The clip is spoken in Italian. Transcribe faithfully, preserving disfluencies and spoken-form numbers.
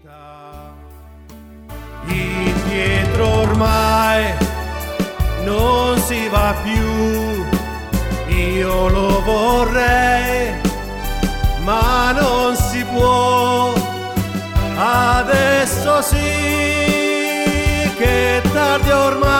Indietro ormai non si va più, io lo vorrei, ma non si può. Adesso sì che è tardi ormai.